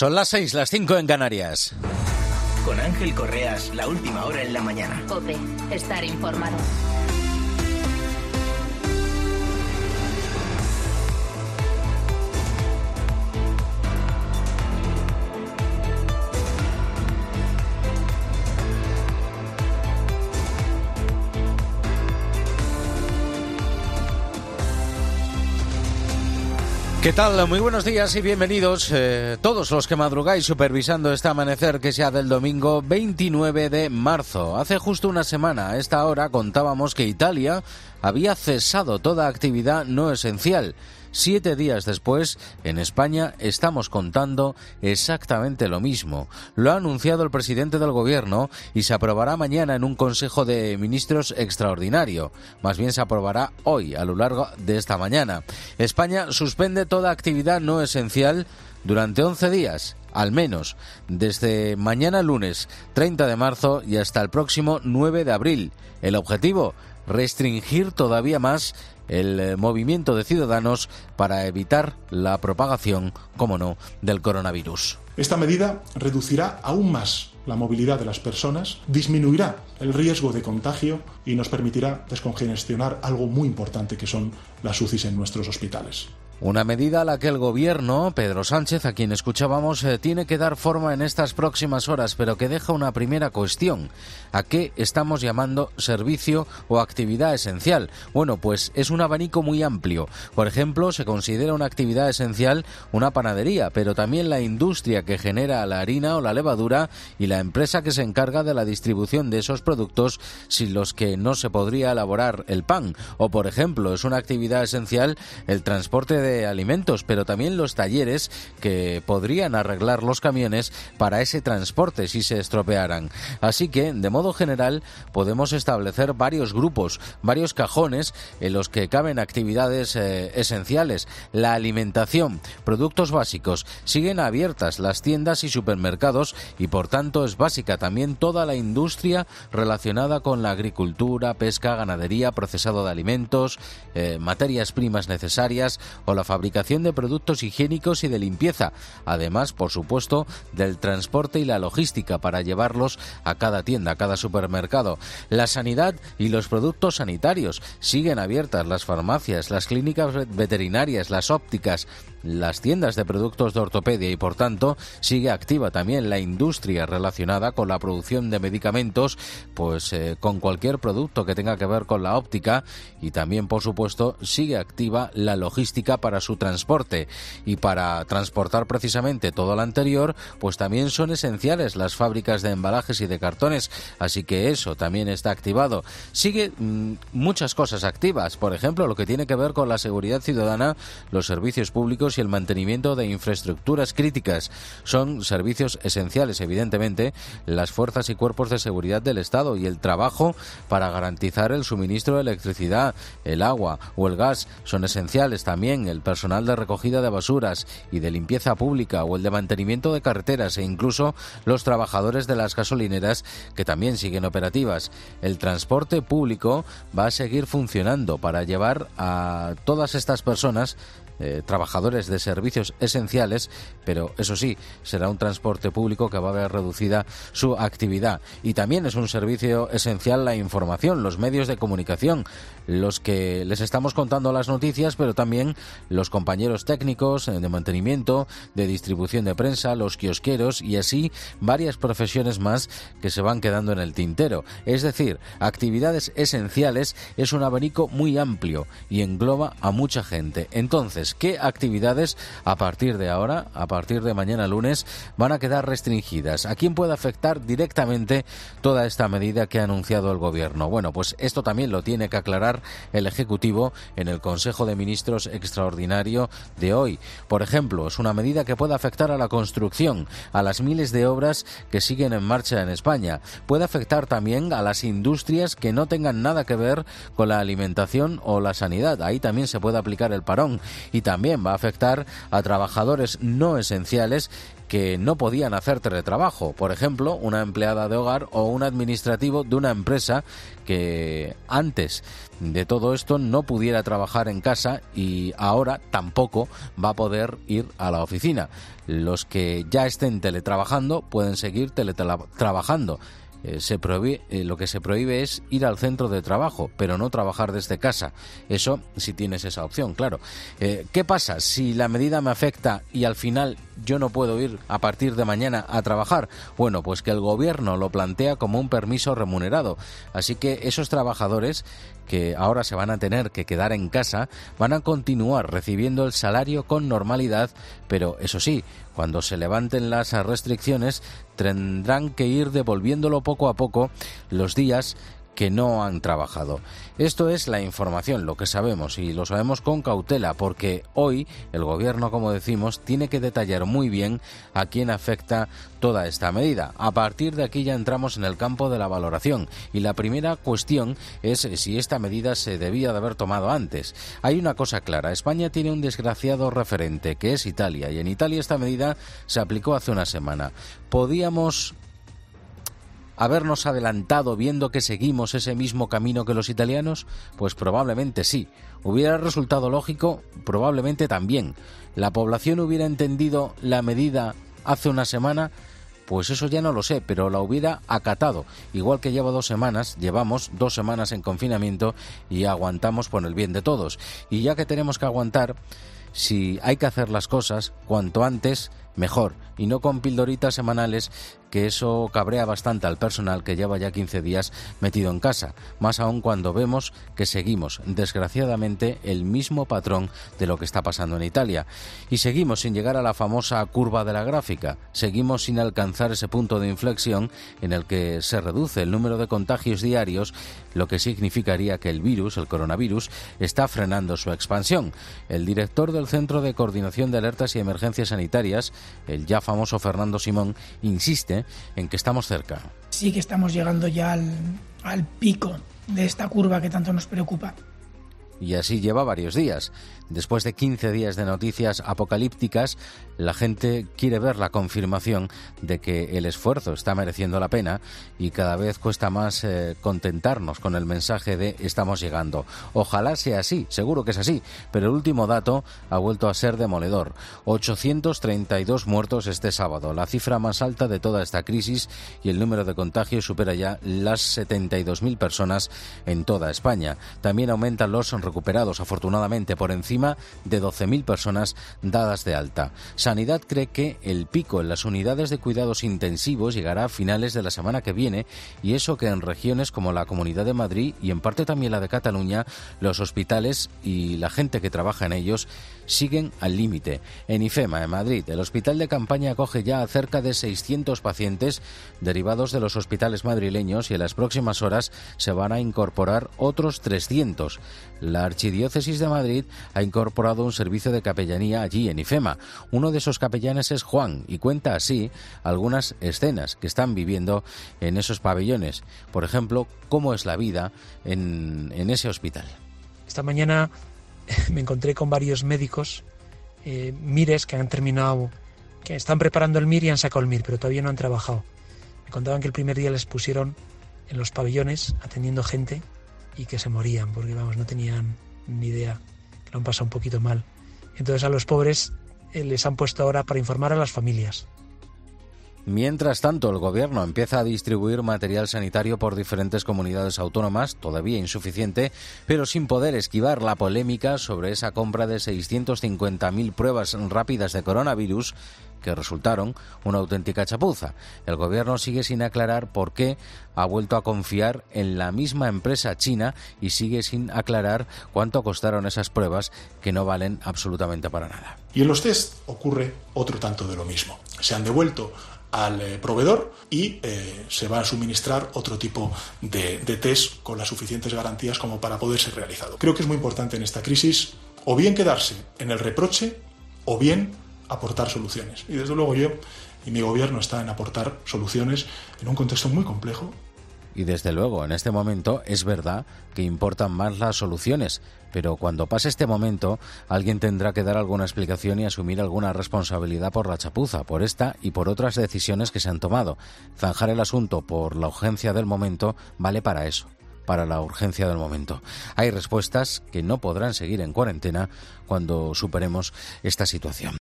Son las 6, las 5 en Canarias. Con Ángel Correas, la última hora en la mañana. COPE, estar informado. ¿Qué tal? Muy buenos días y bienvenidos todos los que madrugáis supervisando este amanecer que sea del domingo 29 de marzo. Hace justo una semana a esta hora contábamos que Italia había cesado toda actividad no esencial. 7 días después, en España estamos contando exactamente lo mismo. Lo ha anunciado el presidente del Gobierno y se aprobará mañana en un Consejo de Ministros extraordinario. Más bien se aprobará hoy, a lo largo de esta mañana. España suspende toda actividad no esencial durante 11 días, al menos, desde mañana lunes 30 de marzo y hasta el próximo 9 de abril. El objetivo, restringir todavía más el movimiento de ciudadanos para evitar la propagación, como no, del coronavirus. Esta medida reducirá aún más la movilidad de las personas, disminuirá el riesgo de contagio y nos permitirá descongestionar algo muy importante que son las UCIs en nuestros hospitales. Una medida a la que el Gobierno, Pedro Sánchez, a quien escuchábamos, tiene que dar forma en estas próximas horas, pero que deja una primera cuestión. ¿A qué estamos llamando servicio o actividad esencial? Bueno, pues es un abanico muy amplio. Por ejemplo, se considera una actividad esencial una panadería, pero también la industria que genera la harina o la levadura y la empresa que se encarga de la distribución de esos productos sin los que no se podría elaborar el pan. O, por ejemplo, es una actividad esencial el transporte de alimentos, pero también los talleres que podrían arreglar los camiones para ese transporte si se estropearan. Así que, de modo general, podemos establecer varios grupos, varios cajones en los que caben actividades esenciales. La alimentación, productos básicos, siguen abiertas las tiendas y supermercados y, por tanto, es básica también toda la industria relacionada con la agricultura, pesca, ganadería, procesado de alimentos, materias primas necesarias o la fabricación de productos higiénicos y de limpieza, además, por supuesto, del transporte y la logística para llevarlos a cada tienda, a cada supermercado. La sanidad y los productos sanitarios siguen abiertas, las farmacias, las clínicas veterinarias, las ópticas, las tiendas de productos de ortopedia y, por tanto, sigue activa también la industria relacionada con la producción de medicamentos, pues con cualquier producto que tenga que ver con la óptica, y también, por supuesto, sigue activa la logística para su transporte. Y para transportar precisamente todo lo anterior, pues también son esenciales las fábricas de embalajes y de cartones, así que eso también está activado. Sigue muchas cosas activas, por ejemplo, lo que tiene que ver con la seguridad ciudadana, los servicios públicos y el mantenimiento de infraestructuras críticas. Son servicios esenciales, evidentemente, las fuerzas y cuerpos de seguridad del Estado y el trabajo para garantizar el suministro de electricidad, el agua o el gas. Son esenciales también el personal de recogida de basuras y de limpieza pública o el de mantenimiento de carreteras e incluso los trabajadores de las gasolineras, que también siguen operativas. El transporte público va a seguir funcionando para llevar a todas estas personas, trabajadores de servicios esenciales, pero eso sí, será un transporte público que va a ver reducida su actividad. Y también es un servicio esencial la información, los medios de comunicación, los que les estamos contando las noticias, pero también los compañeros técnicos de mantenimiento, de distribución de prensa, los kiosqueros y así varias profesiones más que se van quedando en el tintero. Es decir, actividades esenciales es un abanico muy amplio y engloba a mucha gente. Entonces, ¿qué actividades a partir de ahora, a partir de mañana lunes, van a quedar restringidas? ¿A quién puede afectar directamente toda esta medida que ha anunciado el Gobierno? Bueno, pues esto también lo tiene que aclarar el Ejecutivo en el Consejo de Ministros extraordinario de hoy. Por ejemplo, es una medida que puede afectar a la construcción, a las miles de obras que siguen en marcha en España. Puede afectar también a las industrias que no tengan nada que ver con la alimentación o la sanidad. Ahí también se puede aplicar el parón. Y también va a afectar a trabajadores no esenciales que no podían hacer teletrabajo. Por ejemplo, una empleada de hogar o un administrativo de una empresa que antes de todo esto no pudiera trabajar en casa y ahora tampoco va a poder ir a la oficina. Los que ya estén teletrabajando pueden seguir teletrabajando. Lo que se prohíbe es ir al centro de trabajo, pero no trabajar desde casa. Eso si tienes esa opción, claro. ¿Qué pasa si la medida me afecta y al final yo no puedo ir a partir de mañana a trabajar? Bueno, pues que el gobierno lo plantea como un permiso remunerado. Así que esos trabajadores que ahora se van a tener que quedar en casa van a continuar recibiendo el salario con normalidad, pero eso sí, cuando se levanten las restricciones tendrán que ir devolviéndolo poco a poco los días que no han trabajado. Esto es la información, lo que sabemos, y lo sabemos con cautela, porque hoy el gobierno, como decimos, tiene que detallar muy bien a quién afecta toda esta medida. A partir de aquí ya entramos en el campo de la valoración, y la primera cuestión es si esta medida se debía de haber tomado antes. Hay una cosa clara: España tiene un desgraciado referente, que es Italia, y en Italia esta medida se aplicó hace una semana. ¿Podíamos habernos adelantado viendo que seguimos ese mismo camino que los italianos? Pues probablemente sí. ¿Hubiera resultado lógico? Probablemente también. ¿La población hubiera entendido la medida hace una semana? Pues eso ya no lo sé, pero la hubiera acatado. Igual que llevamos 2 semanas en confinamiento y aguantamos por el bien de todos. Y ya que tenemos que aguantar, si hay que hacer las cosas cuanto antes, mejor, y no con pildoritas semanales, que eso cabrea bastante al personal que lleva ya 15 días metido en casa, más aún cuando vemos que seguimos, desgraciadamente, el mismo patrón de lo que está pasando en Italia. Y seguimos sin llegar a la famosa curva de la gráfica, seguimos sin alcanzar ese punto de inflexión en el que se reduce el número de contagios diarios, lo que significaría que el coronavirus, está frenando su expansión. El director del Centro de Coordinación de Alertas y Emergencias Sanitarias, el ya famoso Fernando Simón, insiste en que estamos cerca. Sí que estamos llegando ya al pico de esta curva que tanto nos preocupa. Y así lleva varios días. Después de 15 días de noticias apocalípticas, la gente quiere ver la confirmación de que el esfuerzo está mereciendo la pena y cada vez cuesta más contentarnos con el mensaje de estamos llegando. Ojalá sea así, seguro que es así, pero el último dato ha vuelto a ser demoledor. 832 muertos este sábado, la cifra más alta de toda esta crisis, y el número de contagios supera ya las 72.000 personas en toda España. También aumentan los recuperados, afortunadamente, por encima de 12.000 personas dadas de alta. Sanidad cree que el pico en las unidades de cuidados intensivos llegará a finales de la semana que viene, y eso que en regiones como la Comunidad de Madrid y en parte también la de Cataluña, los hospitales y la gente que trabaja en ellos siguen al límite. En IFEMA, en Madrid, el hospital de campaña acoge ya a cerca de 600 pacientes derivados de los hospitales madrileños, y en las próximas horas se van a incorporar otros 300. La Archidiócesis de Madrid ha incorporado un servicio de capellanía allí en IFEMA. Uno de esos capellanes es Juan, y cuenta así algunas escenas que están viviendo en esos pabellones. Por ejemplo, cómo es la vida en ese hospital. Esta mañana me encontré con varios médicos, MIRES, que están preparando el MIR y han sacado el MIR, pero todavía no han trabajado. Me contaban que el primer día les pusieron en los pabellones atendiendo gente y que se morían, porque no tenían ni idea, que lo han pasado un poquito mal. Entonces a los pobres les han puesto ahora para informar a las familias. Mientras tanto, el gobierno empieza a distribuir material sanitario por diferentes comunidades autónomas, todavía insuficiente, pero sin poder esquivar la polémica sobre esa compra de 650.000 pruebas rápidas de coronavirus que resultaron una auténtica chapuza. El gobierno sigue sin aclarar por qué ha vuelto a confiar en la misma empresa china y sigue sin aclarar cuánto costaron esas pruebas que no valen absolutamente para nada. Y en los test ocurre otro tanto de lo mismo. Se han devuelto al proveedor y se va a suministrar otro tipo de test con las suficientes garantías como para poder ser realizado. Creo que es muy importante en esta crisis o bien quedarse en el reproche o bien aportar soluciones. Y desde luego yo y mi gobierno está en aportar soluciones en un contexto muy complejo Y desde luego, en este momento es verdad que importan más las soluciones, pero cuando pase este momento, alguien tendrá que dar alguna explicación y asumir alguna responsabilidad por la chapuza, por esta y por otras decisiones que se han tomado. Zanjar el asunto por la urgencia del momento vale para eso, para la urgencia del momento. Hay respuestas que no podrán seguir en cuarentena cuando superemos esta situación.